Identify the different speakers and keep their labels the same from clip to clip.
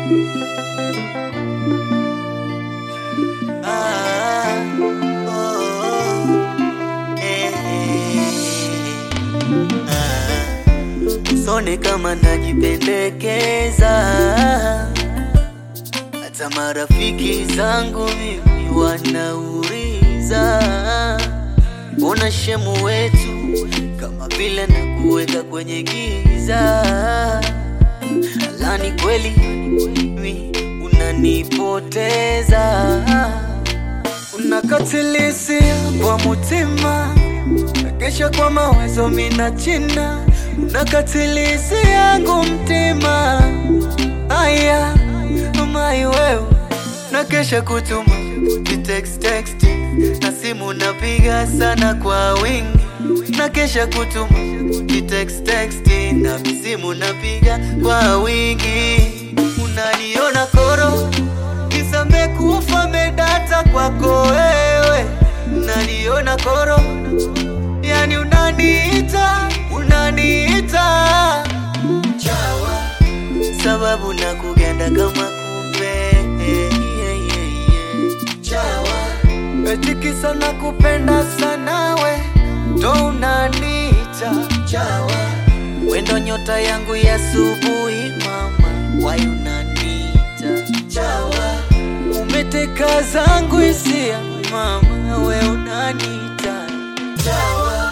Speaker 1: Sone kama najipendekeza, hata marafiki zangu mimi wanauliza, mbona shemu wetu kama vile nakuweka kwenye giza. Alani kweli mimi unanipoteza, unakatilisi kwa mutima, nakesha kwa mawazo mina china, unakatilisi yangu mtima. Aya mai wewe, nakesha kutuma text na simu napiga sana kwa wingi, nakesha kutuma text na simu napiga kwa wingi. Unaniona koro kisa mekufa medata kwako wewe, unaniona koro yani unaniita chawa, sababu nakugenda kama kumbe chawa, eti kisa nakupenda sana we ndo unaniita chawa. Wendo nyota yangu ya asubuhi mama, why unaniita chawa? Umeteka zangu hisia mama, we unaniita chawa.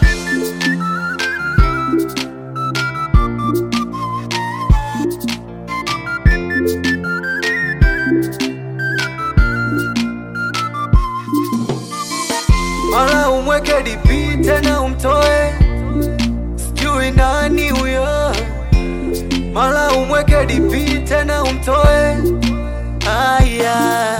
Speaker 1: Mara umweke DP tena umtoe, sijui nani huyo. Mara umweke DP tena umtoe. Aya,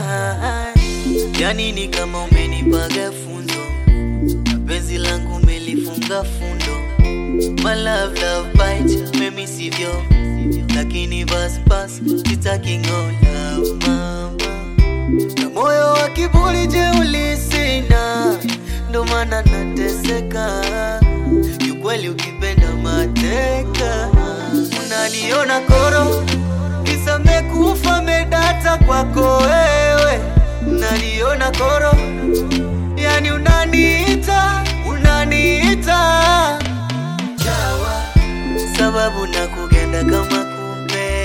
Speaker 1: yani ni kama umenipaga funzo, penzi langu umelifunga fundo. My love bite, mimi sivyo, lakini bas sitaki ngoja mama. Na moyo wa kiburi jeuli sina, ndo maana nateseka, kiukweli ukipenda mateka. Unaniona koro kisa mekufa medata kwako wewe, unaniona koro yani unaniita chawa, sababu nakugenda kama kumbe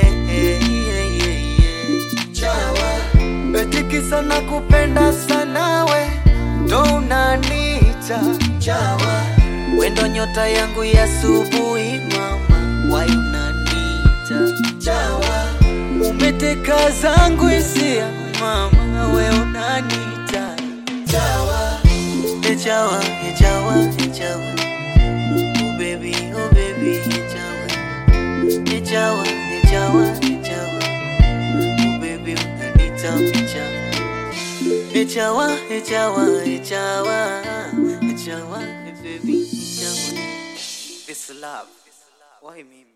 Speaker 1: chawa, eti kisa nakupenda sana we ndo unaniita chawa. Wendo nyota yangu ya asubuhi mama, why unaniita chawa? Umeteka zangu hisia mama, we unaniita chawa. Chawa, chawa, oh baby, chawa. Chawa, oh baby unaniita chawa. Chawa, baby, chawa. It's love. Why me?